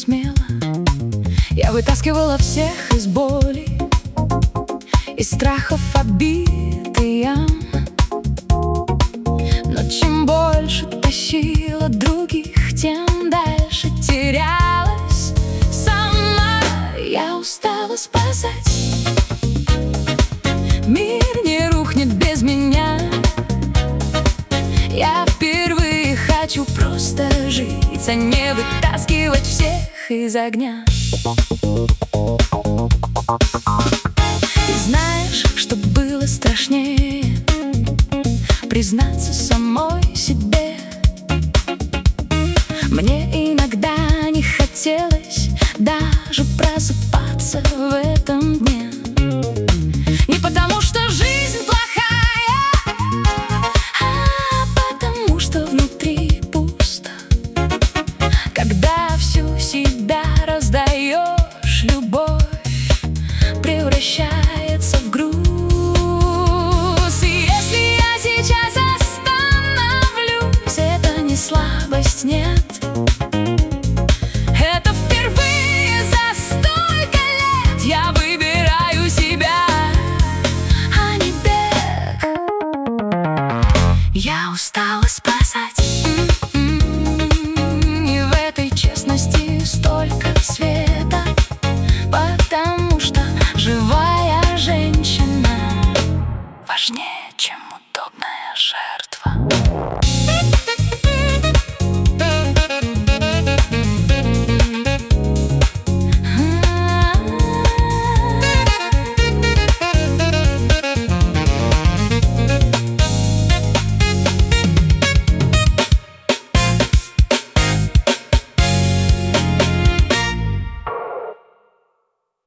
смело. Я вытаскивала всех из боли, из страхов, обид и ям. Но чем больше тащила других, тем дальше терялась сама. Я устала спасать. Мир не рухнет без меня. Я впервые хочу просто жить, а не вытаскивать всех из огня. И знаешь, что было страшнее? Признаться самой себе. Мне иногда не хотелось даже просыпаться в этом дне. Не потому, что жизнь плохая, а потому, что внутри пусто. Когда всю себя раздаешь, любовь превращается в груз. И если я сейчас остановлюсь, это не слабость, нет. Это впервые за столько лет я выбираю себя, а не бег. Я устала спасать. И в этой честности столько света, потому что живая женщина важнее.